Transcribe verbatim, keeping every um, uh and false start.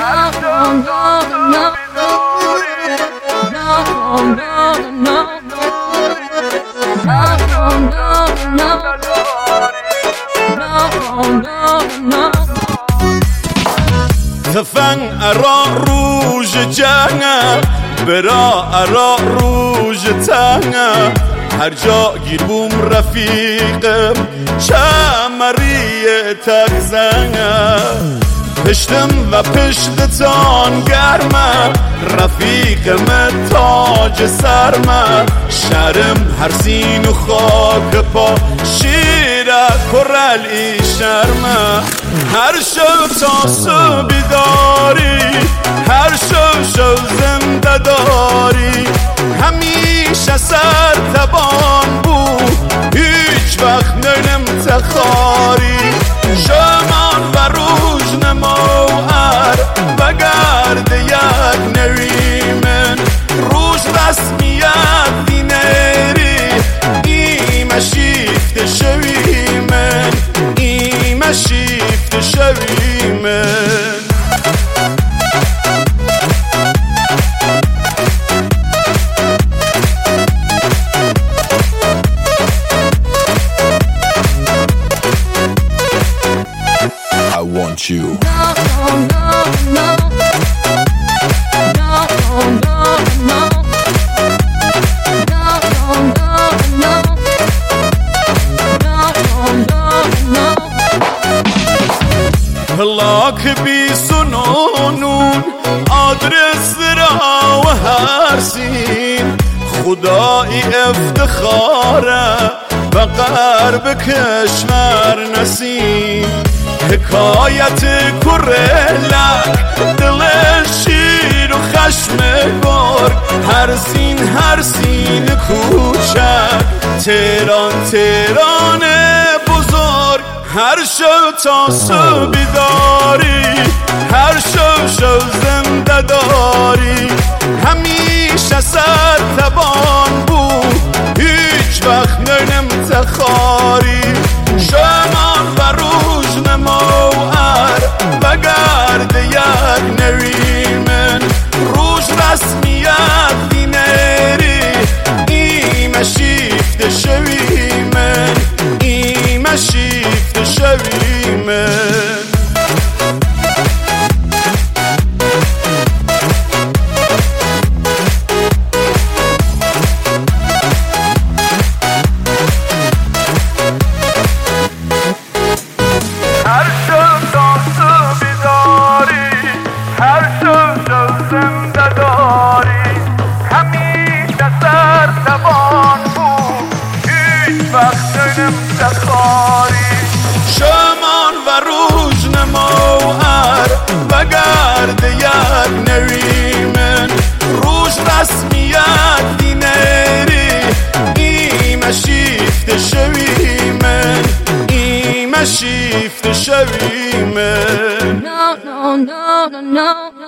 تفنگ ارا روژ جنگ برا ارا روژ تنگ هر جا گیر بوم رفیقم چمری تک زنگ پشتم و پشتتان گرمه رفیقم تاج سرمه شرم هر سین و خاک پا شیره کرل ای شرمه هر شب تا صبح بیداری هر شب شب زنده داری همیشه سر تبان بود هیچ وقت نیم تخاری شمان و روز نموار و گرد یک نوی من روز رسمیت دینری ایمه شیفت شوی من ایمه شیفت شوی من I want you. No, no, no. No, no, no. No, no, no. No, no, no. پلاک بی سنونون آدرس را و هر سین خدایی افتخاره و غرب کشمر نسیم حکایت کرلک دل شیر و خشم گرگ هر سین هر سین کوچک تهران تهران بزرگ هر شب تا صبح بیداری هر شب شب زنده داری همیشه سر تبان بود هیچ وقت نیم تخاری شمان و روز نموار و گرد یک نوی من روز رسمیت دینری ایمه شیفت شوی من ایمه شیفت شوی من هر شب تا صبح بیداری هر شب شب زنده داری همیشه سر تبان بود هیچ وقت نیم تخاری شمان و روز نموار و گرد یک نوی من روز رسمیت دینری ایمه شیفت شوی من ایمه شیفت شوی من No, no, no, no, no.